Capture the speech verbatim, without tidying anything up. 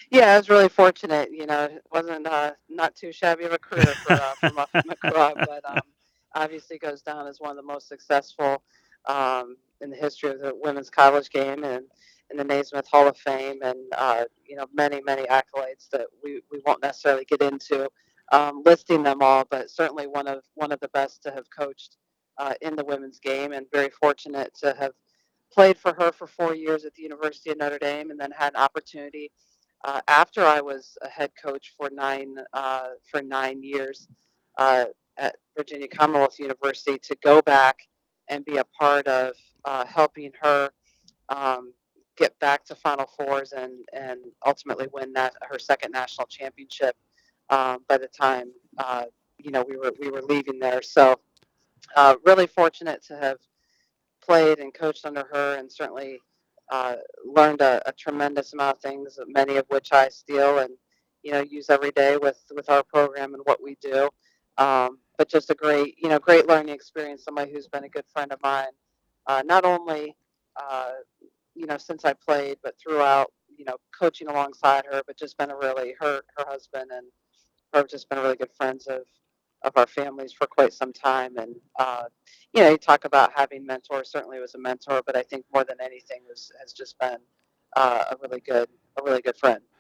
Yeah, I was really fortunate, you know, it wasn't, uh, not too shabby of a career for, uh, for Muffet McGraw, but, um, obviously goes down as one of the most successful, um, in the history of the women's college game and in the Naismith Hall of Fame and, uh, you know, many, many accolades that we, we won't necessarily get into, um, listing them all, but certainly one of one of the best to have coached, uh, in the women's game and very fortunate to have played for her for four years at the University of Notre Dame and then had an opportunity uh, after I was a head coach for nine uh, for nine years uh, at Virginia Commonwealth University to go back and be a part of uh, helping her um, get back to Final Fours and and ultimately win that her second national championship um, by the time uh, you know we were we were leaving there. So uh, really fortunate to have played and coached under her, and certainly uh, learned a, a tremendous amount of things, many of which I steal and you know use every day with with our program and what we do. Um, but just a great you know great learning experience. Somebody who's been a good friend of mine, uh, not only uh, you know since I played, but throughout you know coaching alongside her, but just been a really her her husband and her have just been really good friends of of our families for quite some time. And uh, you know, you talk about having mentors. Certainly, was a mentor, but I think more than anything, was has just been uh, a really good a really good friend.